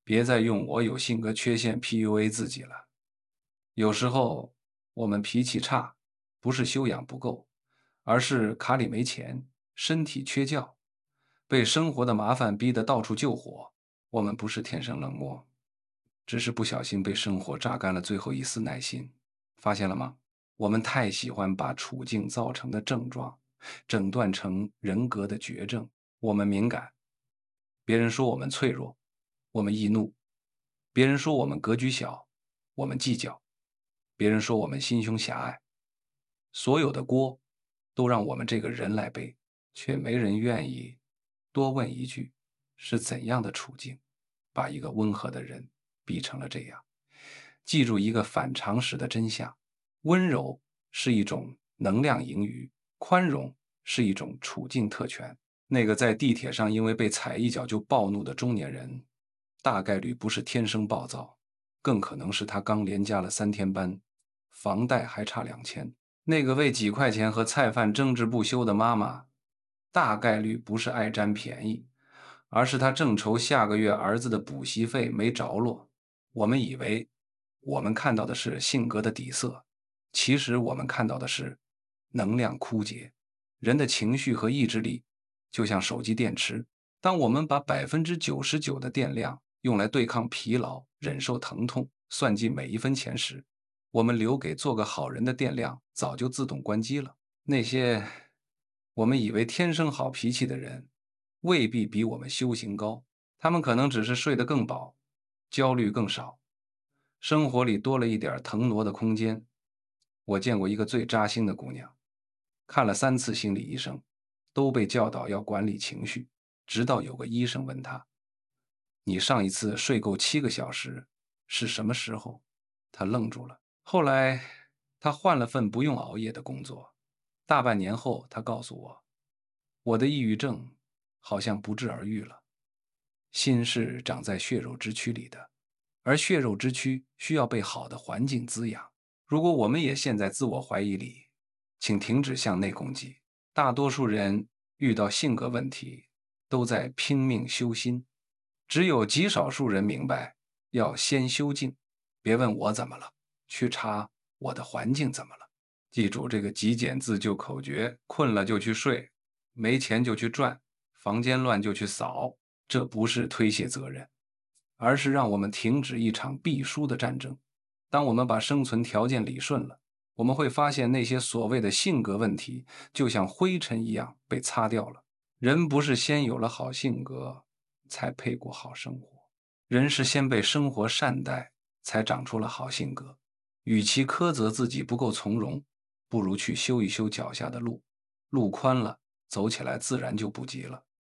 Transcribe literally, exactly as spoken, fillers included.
别再用我有性格缺陷 P U A 自己了。有时候我们脾气差，不是修养不够，而是卡里没钱，身体缺觉，被生活的麻烦逼得到处救火。我们不是天生冷漠，只是不小心被生活榨干了最后一丝耐心。发现了吗？我们太喜欢把处境造成的症状诊断成人格的绝症。我们敏感，别人说我们脆弱，我们易怒；别人说我们格局小，我们计较；别人说我们心胸狭隘。所有的锅都让我们这个人来背，却没人愿意多问一句：是怎样的处境，把一个温和的人逼成了这样？记住一个反常识的真相：温柔是一种能量盈余，宽容是一种处境特权。那个在地铁上因为被踩一脚就暴怒的中年人，大概率不是天生暴躁，更可能是他刚连加了三天班，房贷还差两千。那个为几块钱和菜贩争执不休的妈妈，大概率不是爱占便宜，而是她正愁下个月儿子的补习费没着落。我们以为我们看到的是性格的底色，其实我们看到的是能量枯竭。人的情绪和意志力就像手机电池，当我们把百分之九十九的电量用来对抗疲劳、忍受疼痛、算计每一分钱时，我们留给做个好人的电量早就自动关机了。那些我们以为天生好脾气的人，未必比我们修行高，他们可能只是睡得更饱，焦虑更少，生活里多了一点腾挪的空间。我见过一个最扎心的姑娘，看了三次心理医生，都被教导要管理情绪，直到有个医生问她：你上一次睡够七个小时是什么时候？她愣住了。后来她换了份不用熬夜的工作，大半年后，她告诉我，我的抑郁症好像不治而愈了。心是长在血肉之躯里的，而血肉之躯需要被好的环境滋养。如果我们也陷在自我怀疑里，请停止向内攻击。大多数人遇到性格问题，都在拼命修心，只有极少数人明白要先修静。别问我怎么了，去查我的环境怎么了。记住这个极简自救口诀：困了就去睡，没钱就去赚，房间乱就去扫。这不是推卸责任，而是让我们停止一场必输的战争。当我们把生存条件理顺了，我们会发现那些所谓的性格问题就像灰尘一样被擦掉了。人不是先有了好性格才配过好生活，人是先被生活善待才长出了好性格。与其苛责自己不够从容，不如去修一修脚下的路，路宽了，走起来自然就不急了。